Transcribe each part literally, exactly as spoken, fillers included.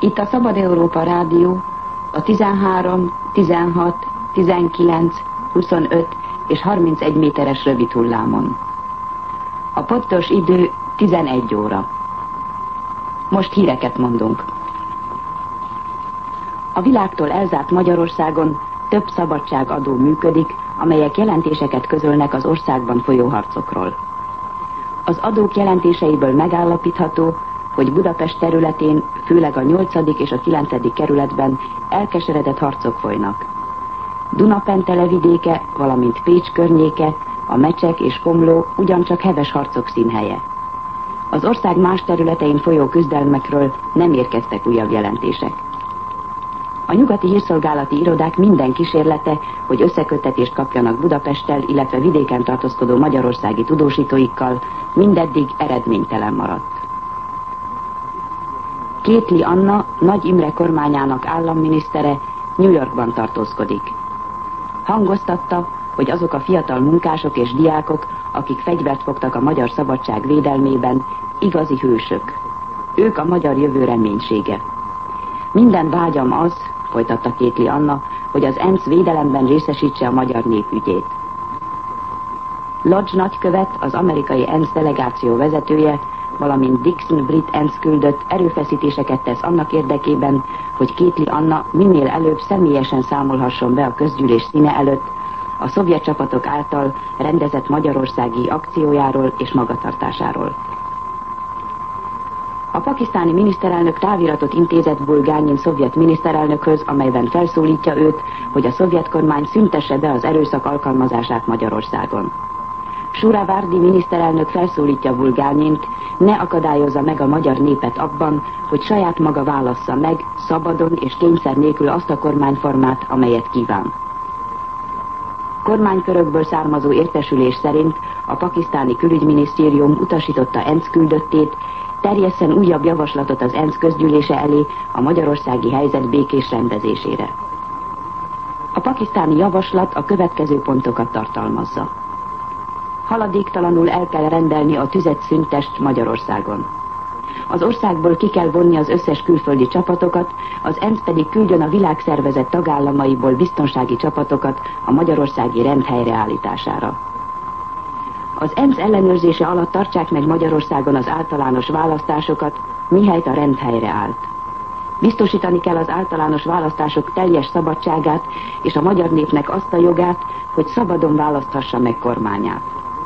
Itt a Szabad Európa Rádió a tizenhárom, tizenhat, tizenkilenc, huszonöt és harmincegy méteres rövid hullámon. A pontos idő tizenegy óra. Most híreket mondunk. A világtól elzárt Magyarországon több szabadságadó működik, amelyek jelentéseket közölnek az országban folyó harcokról. Az adók jelentéseiből megállapítható, hogy Budapest területén, főleg a nyolcadik és a kilencedik kerületben elkeseredett harcok folynak. Dunapentele vidéke, valamint Pécs környéke, a Mecsek és Komló ugyancsak heves harcok színhelye. Az ország más területein folyó küzdelmekről nem érkeztek újabb jelentések. A nyugati hírszolgálati irodák minden kísérlete, hogy összeköttetést kapjanak Budapesttel, illetve vidéken tartózkodó magyarországi tudósítóikkal, mindeddig eredménytelen maradt. Kétli Anna, Nagy Imre kormányának államminisztere New Yorkban tartózkodik. Hangoztatta, hogy azok a fiatal munkások és diákok, akik fegyvert fogtak a magyar szabadság védelmében, igazi hősök. Ők a magyar jövő reménysége. Minden vágyam az, folytatta Kétli Anna, hogy az ENSZ védelemben részesítse a magyar nép ügyét. Lodge nagykövet, az amerikai ENSZ delegáció vezetője, valamint Dixon brit ENSZ küldött erőfeszítéseket tesz annak érdekében, hogy Kétli Anna minél előbb személyesen számolhasson be a közgyűlés színe előtt a szovjet csapatok által rendezett magyarországi akciójáról és magatartásáról. A pakisztáni miniszterelnök táviratot intézett Bulgányin szovjet miniszterelnökhöz, amelyben felszólítja őt, hogy a szovjet kormány szüntesse be az erőszak alkalmazását Magyarországon. Suravárdi miniszterelnök felszólítja Bulgányint, ne akadályozza meg a magyar népet abban, hogy saját maga válassza meg, szabadon és kényszer nélkül azt a kormányformát, amelyet kíván. Kormánykörökből származó értesülés szerint a pakisztáni külügyminisztérium utasította ENSZ küldöttét, terjesszen újabb javaslatot az ENSZ közgyűlése elé a magyarországi helyzet békés rendezésére. A pakisztáni javaslat a következő pontokat tartalmazza. Haladéktalanul el kell rendelni a tüzet szüntest Magyarországon. Az országból ki kell vonni az összes külföldi csapatokat, az ENSZ pedig küldjön a világszervezet tagállamaiból biztonsági csapatokat a magyarországi rend helyreállítására. Az ENSZ ellenőrzése alatt tartsák meg Magyarországon az általános választásokat, mihelyt a rend helyreállt. Biztosítani kell az általános választások teljes szabadságát és a magyar népnek azt a jogát, hogy szabadon választhassa meg kormányát.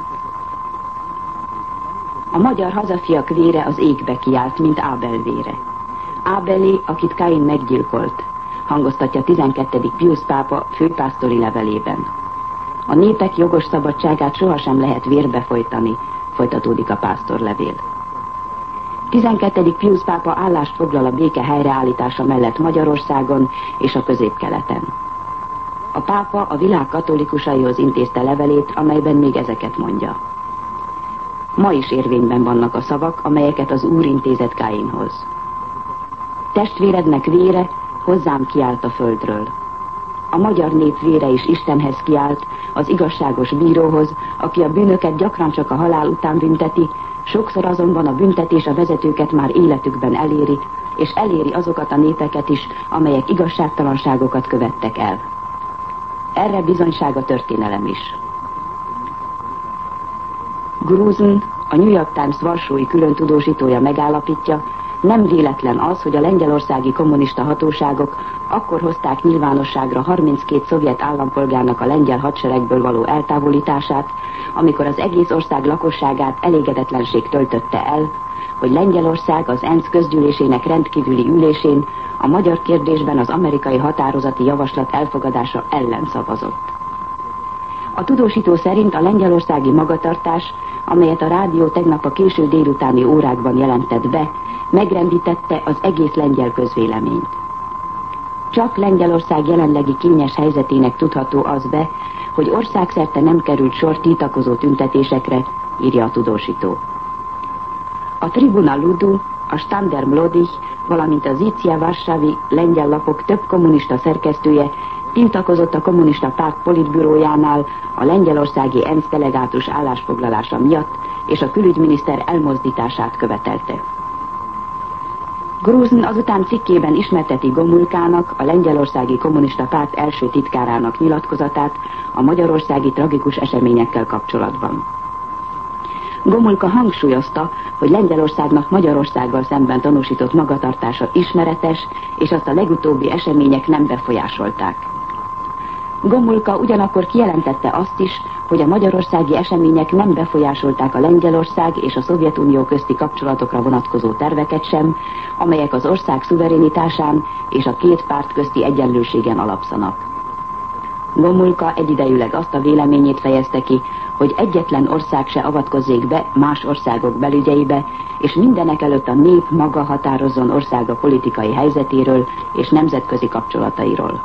A magyar hazafiak vére az égbe kiált, mint Ábel vére. Ábelé, akit Kain meggyilkolt, hangoztatja tizenkettedik Piusz pápa főpásztori levelében. A népek jogos szabadságát sohasem lehet vérbe folytani, folytatódik a pásztorlevél. tizenkettedik Piusz pápa állást foglal a béke helyreállítása mellett Magyarországon és a Közép-Keleten. A pápa a világ katolikusaihoz intézte levelét, amelyben még ezeket mondja. Ma is érvényben vannak a szavak, amelyeket az Úr intézett Káinhoz. Testvérednek vére hozzám kiált a földről. A magyar nép vére is Istenhez kiált, az igazságos bíróhoz, aki a bűnöket gyakran csak a halál után bünteti, sokszor azonban a büntetés a vezetőket már életükben eléri, és eléri azokat a népeket is, amelyek igazságtalanságokat követtek el. Erre bizonyság a történelem is. Gruzen, a New York Times varsói külön tudósítója megállapítja, nem véletlen az, hogy a lengyelországi kommunista hatóságok akkor hozták nyilvánosságra harminckét szovjet állampolgárnak a lengyel hadseregből való eltávolítását, amikor az egész ország lakosságát elégedetlenség töltötte el, hogy Lengyelország az ENSZ közgyűlésének rendkívüli ülésén a magyar kérdésben az amerikai határozati javaslat elfogadása ellen szavazott. A tudósító szerint a lengyelországi magatartás, amelyet a rádió tegnap a késő délutáni órákban jelentett be, megrendítette az egész lengyel közvéleményt. Csak Lengyelország jelenlegi kényes helyzetének tudható az be, hogy országszerte nem került sor tiltakozó tüntetésekre, írja a tudósító. A Tribuna Ludu, a Standard Mlodich, valamint a Zícia Varsavi lengyel lapok több kommunista szerkesztője tiltakozott a kommunista párt politbürójánál a lengyelországi ENSZ delegátus állásfoglalása miatt, és a külügyminiszter elmozdítását követelte. Gruzin azután cikkében ismerteti Gomulkának, a lengyelországi kommunista párt első titkárának nyilatkozatát a magyarországi tragikus eseményekkel kapcsolatban. Gomulka hangsúlyozta, hogy Lengyelországnak Magyarországgal szemben tanúsított magatartása ismeretes, és azt a legutóbbi események nem befolyásolták. Gomulka ugyanakkor kijelentette azt is, hogy a magyarországi események nem befolyásolták a Lengyelország és a Szovjetunió közti kapcsolatokra vonatkozó terveket sem, amelyek az ország szuverenitásán és a két párt közti egyenlőségen alapszanak. Gomulka egyidejűleg azt a véleményét fejezte ki, hogy egyetlen ország se avatkozzék be más országok belügyeibe, és mindenek előtt a nép maga határozzon országa politikai helyzetéről és nemzetközi kapcsolatairól.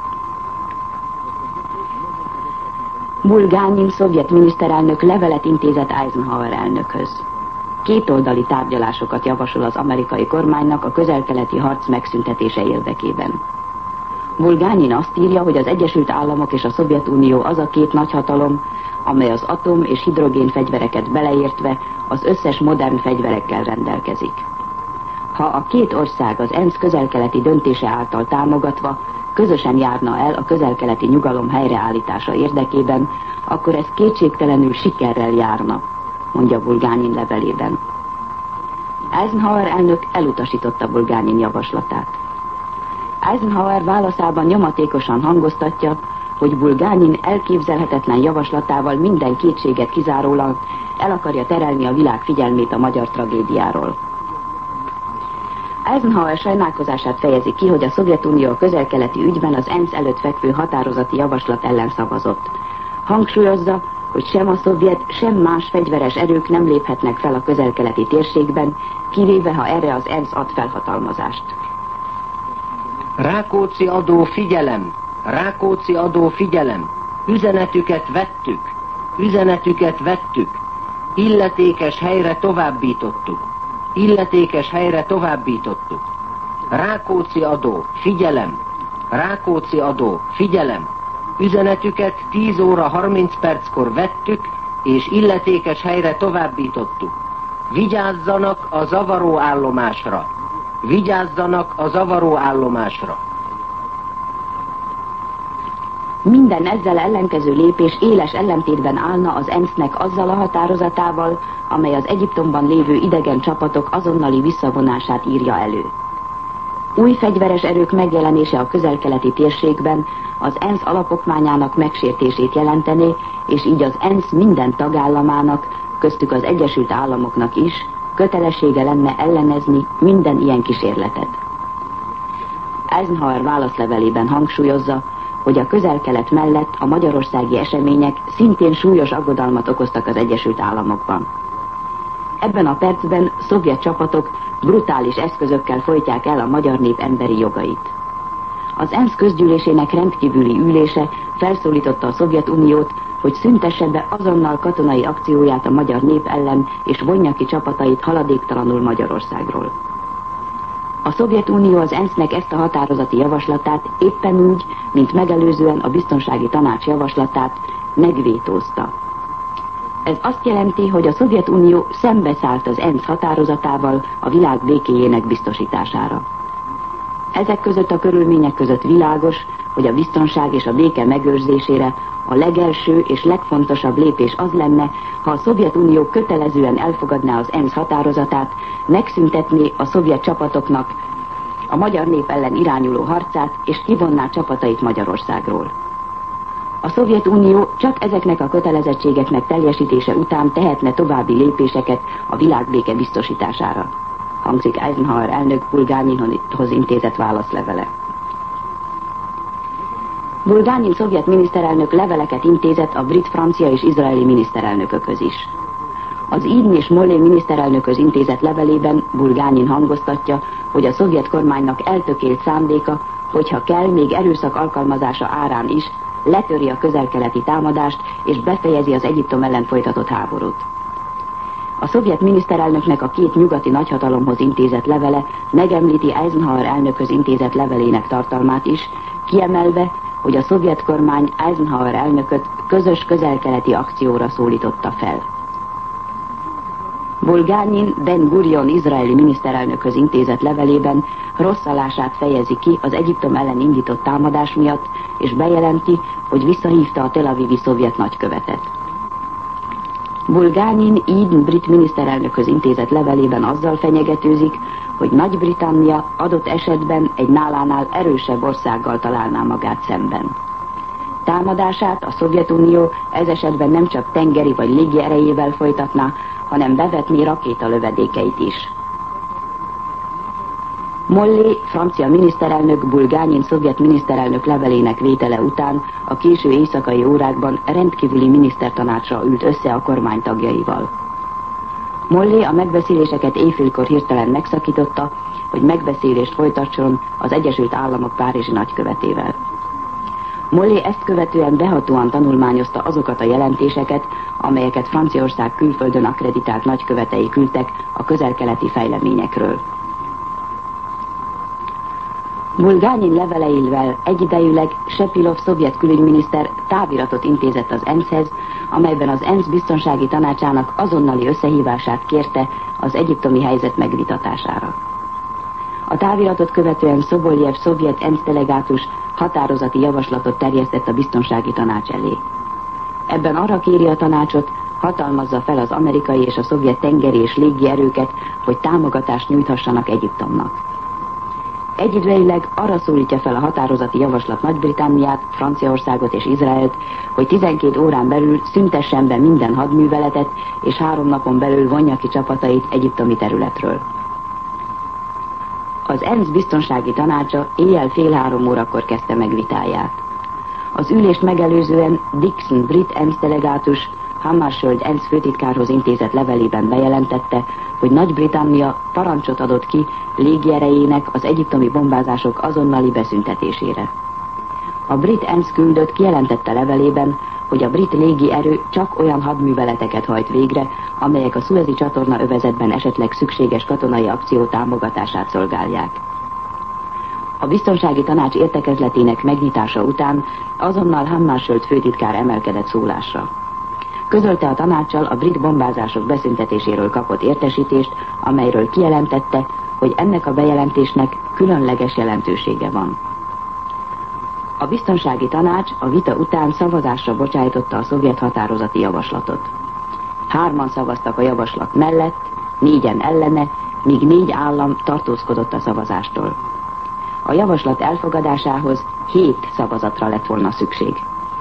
Bulgánin szovjet miniszterelnök levelet intézett Eisenhower elnökhöz. Kétoldali tárgyalásokat javasol az amerikai kormánynak a közel-keleti harc megszüntetése érdekében. Bulgánin azt írja, hogy az Egyesült Államok és a Szovjetunió az a két nagyhatalom, amely az atom- és hidrogénfegyvereket beleértve az összes modern fegyverekkel rendelkezik. Ha a két ország az ENSZ közel-keleti döntése által támogatva közösen járna el a közel-keleti nyugalom helyreállítása érdekében, akkor ez kétségtelenül sikerrel járna, mondja Bulgánin levelében. Eisenhower elnök elutasította Bulgánin javaslatát. Eisenhower válaszában nyomatékosan hangoztatja, hogy Bulgánin elképzelhetetlen javaslatával minden kétséget kizárólag el akarja terelni a világ figyelmét a magyar tragédiáról. Eisenhower sajnálkozását fejezi ki, hogy a Szovjetunió a közel-keleti ügyben az ENSZ előtt fekvő határozati javaslat ellen szavazott. Hangsúlyozza, hogy sem a szovjet, sem más fegyveres erők nem léphetnek fel a közel-keleti térségben, kivéve ha erre az ENSZ ad felhatalmazást. Rákóczi adó figyelem! Rákóczi adó figyelem! Üzenetüket vettük! Üzenetüket vettük! Illetékes helyre továbbítottuk! Illetékes helyre továbbítottuk! Rákóczi adó figyelem! Rákóczi adó figyelem! Üzenetüket tíz óra harminc perckor vettük, és illetékes helyre továbbítottuk. Vigyázzanak a zavaró állomásra! Vigyázzanak a zavaró állomásra! Minden ezzel ellenkező lépés éles ellentétben állna az ENSZ-nek azzal a határozatával, amely az Egyiptomban lévő idegen csapatok azonnali visszavonását írja elő. Új fegyveres erők megjelenése a közel-keleti térségben az ENSZ alapokmányának megsértését jelentené, és így az ENSZ minden tagállamának, köztük az Egyesült Államoknak is kötelessége lenne ellenezni minden ilyen kísérletet. Eisenhower válaszlevelében hangsúlyozza, hogy a közel-kelet mellett a magyarországi események szintén súlyos aggodalmat okoztak az Egyesült Államokban. Ebben a percben szovjet csapatok brutális eszközökkel folytják el a magyar nép emberi jogait. Az ENSZ közgyűlésének rendkívüli ülése felszólította a Szovjetuniót, hogy szüntesse be azonnal katonai akcióját a magyar nép ellen, és vonja ki csapatait haladéktalanul Magyarországról. A Szovjetunió az ENSZ-nek ezt a határozati javaslatát éppen úgy, mint megelőzően a Biztonsági Tanács javaslatát megvétózta. Ez azt jelenti, hogy a Szovjetunió szembeszállt az ENSZ határozatával a világ békéjének biztosítására. Ezek között a körülmények között világos, hogy a biztonság és a béke megőrzésére a legelső és legfontosabb lépés az lenne, ha a Szovjetunió kötelezően elfogadná az ENSZ határozatát, megszüntetné a szovjet csapatoknak a magyar nép ellen irányuló harcát, és kivonná csapatait Magyarországról. A Szovjetunió csak ezeknek a kötelezettségeknek teljesítése után tehetne további lépéseket a világbéke biztosítására, hangzik Eisenhower elnök Bulgáninhoz intézett válaszlevele. Bulgánin szovjet miniszterelnök leveleket intézett a brit, francia és izraeli miniszterelnökökhöz is. Az Eden és Mollé miniszterelnökhöz intézett levelében Bulgánin hangoztatja, hogy a szovjet kormánynak eltökélt szándéka, hogyha kell, még erőszak alkalmazása árán is, letöri a közel-keleti támadást és befejezi az Egyiptom ellen folytatott háborút. A szovjet miniszterelnöknek a két nyugati nagyhatalomhoz intézett levele megemlíti Eisenhower elnökhöz intézett levelének tartalmát is, kiemelve, hogy a szovjet kormány Eisenhower elnököt közös közel-keleti akcióra szólította fel. Bulgánin Ben Gurion izraeli miniszterelnökhöz intézett levelében rosszalását fejezi ki az Egyiptom ellen indított támadás miatt, és bejelenti, hogy visszahívta a Tel Avivi szovjet nagykövetet. Bulgánin Eden brit miniszterelnökhöz intézett levelében azzal fenyegetőzik, hogy Nagy-Britannia adott esetben egy nálánál erősebb országgal találná magát szemben. Támadását a Szovjetunió ez esetben nem csak tengeri vagy légi erejével folytatná, hanem bevetné rakétalövedékeit is. Molly, francia miniszterelnök Bulgánin szovjet miniszterelnök levelének vétele után a késő éjszakai órákban rendkívüli minisztertanácsra ült össze a kormány tagjaival. Molly a megbeszéléseket éjfélkor hirtelen megszakította, hogy megbeszélést folytasson az Egyesült Államok párizsi nagykövetével. Molly ezt követően behatóan tanulmányozta azokat a jelentéseket, amelyeket Franciaország külföldön akkreditált nagykövetei küldtek a közel-keleti fejleményekről. Bulgánin leveleivel egyidejűleg Sepilov szovjet külügyminiszter táviratot intézett az é en es-hez, amelyben az é en es biztonsági tanácsának azonnali összehívását kérte az egyiptomi helyzet megvitatására. A táviratot követően Szoboljev szovjet é en es delegátus határozati javaslatot terjesztett a biztonsági tanács elé. Ebben arra kéri a tanácsot, hatalmazza fel az amerikai és a szovjet tengeri és légi erőket, hogy támogatást nyújthassanak Egyiptomnak. Egyidejűleg arra szólítja fel a határozati javaslat Nagy-Britanniát, Franciaországot és Izraelt, hogy tizenkét órán belül szüntessen be minden hadműveletet, és három napon belül vonja ki csapatait egyiptomi területről. Az é en es biztonsági tanácsa éjjel fél három órakor kezdte meg vitáját. Az ülést megelőzően Dixon brit é en es delegátus Hammarskjöld é en es főtitkárhoz intézett levelében bejelentette, hogy Nagy-Britannia parancsot adott ki légierejének az egyiptomi bombázások azonnali beszüntetésére. A brit é en es küldött kijelentette levelében, hogy a brit légierő csak olyan hadműveleteket hajt végre, amelyek a Szuezi csatorna övezetben esetleg szükséges katonai akció támogatását szolgálják. A biztonsági tanács értekezletének megnyitása után azonnal Hammarskjöld főtitkár emelkedett szólásra. Közölte a tanáccsal a brit bombázások beszüntetéséről kapott értesítést, amelyről kijelentette, hogy ennek a bejelentésnek különleges jelentősége van. A biztonsági tanács a vita után szavazásra bocsájtotta a szovjet határozati javaslatot. Hárman szavaztak a javaslat mellett, négyen ellene, míg négy állam tartózkodott a szavazástól. A javaslat elfogadásához hét szavazatra lett volna szükség.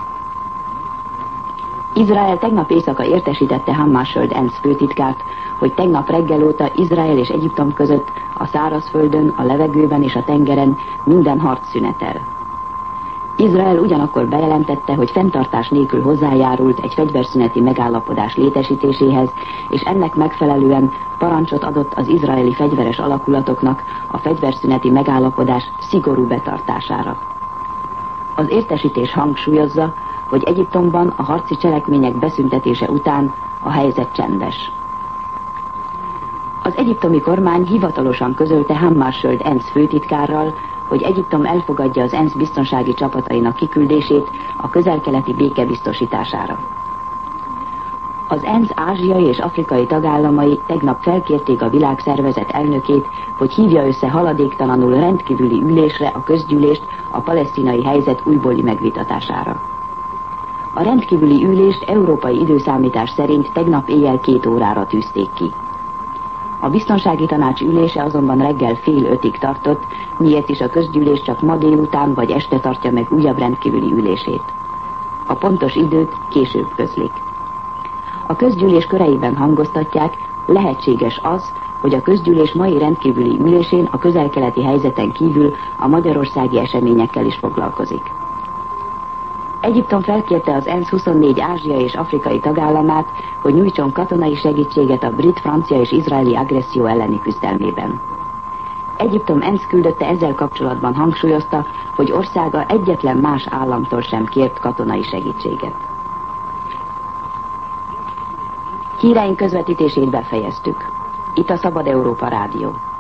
Izrael tegnap éjszaka értesítette Hammarskjöld é en es főtitkárt, hogy tegnap reggel óta Izrael és Egyiptom között a szárazföldön, a levegőben és a tengeren minden harc szünetel. Izrael ugyanakkor bejelentette, hogy fenntartás nélkül hozzájárult egy fegyverszüneti megállapodás létesítéséhez, és ennek megfelelően parancsot adott az izraeli fegyveres alakulatoknak a fegyverszüneti megállapodás szigorú betartására. Az értesítés hangsúlyozza, hogy Egyiptomban a harci cselekmények beszüntetése után a helyzet csendes. Az egyiptomi kormány hivatalosan közölte Hammarskjöld é en es főtitkárral, hogy Egyiptom elfogadja az é en es biztonsági csapatainak kiküldését a közel-keleti béke biztosítására. Az é en es ázsiai és afrikai tagállamai tegnap felkérték a világszervezet elnökét, hogy hívja össze haladéktalanul rendkívüli ülésre a közgyűlést a palesztinai helyzet újbóli megvitatására. A rendkívüli ülést európai időszámítás szerint tegnap éjjel két órára tűzték ki. A biztonsági tanács ülése azonban reggel fél ötig tartott, miért is a közgyűlés csak ma délután vagy este tartja meg újabb rendkívüli ülését. A pontos időt később közlik. A közgyűlés köreiben hangoztatják, lehetséges az, hogy a közgyűlés mai rendkívüli ülésén a közel-keleti helyzeten kívül a magyarországi eseményekkel is foglalkozik. Egyiptom felkérte az é en es huszonnégy ázsiai és afrikai tagállamát, hogy nyújtson katonai segítséget a brit, francia és izraeli agresszió elleni küzdelmében. Egyiptom é en es küldötte ezzel kapcsolatban hangsúlyozta, hogy országa egyetlen más államtól sem kért katonai segítséget. Híreink közvetítését befejeztük. Itt a Szabad Európa Rádió.